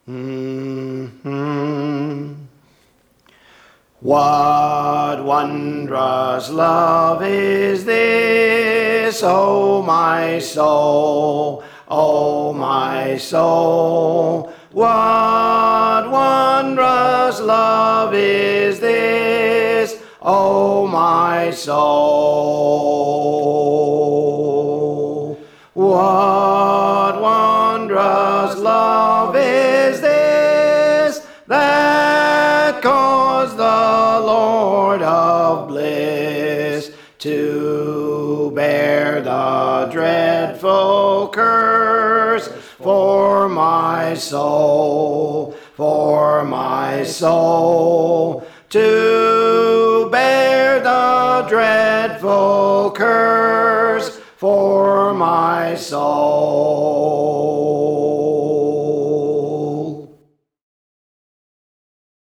What wondrous love is this, O my soul, O my soul? What wondrous love is this, O my soul? What wondrous love is this that caused the Lord of bliss to bear the dreadful curse for my soul, to bear the dreadful curse for my soul.